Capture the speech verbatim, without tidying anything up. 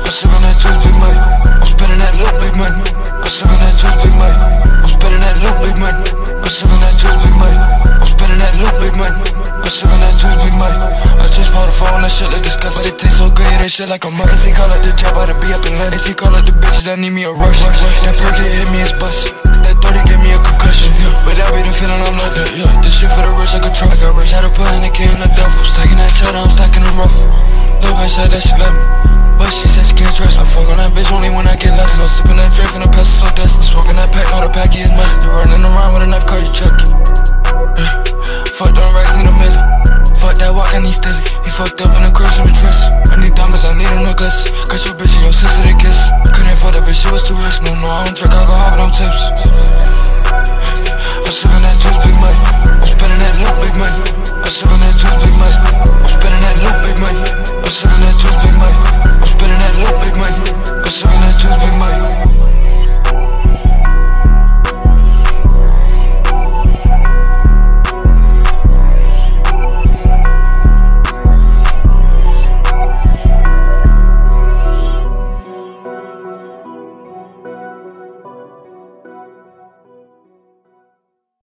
I'm sipping that juice, big money. I'm spending that loot, big money. I'm sipping that juice, big money. I'm spending that loot, big money. I'm sipping that juice, big money. I'm spending that loot, big money. I'm sipping that juice, big money. I just bought a phone, that shit look disgusting, but it tastes so good, that shit like a mud. They call out the job, I to be up in London. They call out the bitches, I need me a rush. That perk hit me, it's bust. That thirty gave me a concussion, yeah. But that be the feeling I'm like that, yeah. This shit for the rich like a truck. I got rich, had to put in the key in the duffel. Stacking that cheddar, I'm stacking them rough. Lil' bitch said that she love me, but she said she can't trust me. I fuck on that bitch only when I get less. I'm sipping that drink from the past, so dusty. Smoking that pack, now the packy is mustard. Running around with a knife, call you Chucky. Yeah. Fuck them racks, need a million. Fuck that walk, I need stilly. He fucked up in the crib, some trust. I need diamonds, I need a necklace. Cause your bitch and your sister they kiss. Couldn't fuck that bitch, she was too rich. No, no, I don't drink alcohol, but I'm tips. I'm sipping that juice, big money. I'm spending that loot, big money. I'm sipping that juice, big money. I'm spending that loot, big money. I'm sipping that juice, big money. I'm spending that loot, big money. I'm sipping that juice, big money.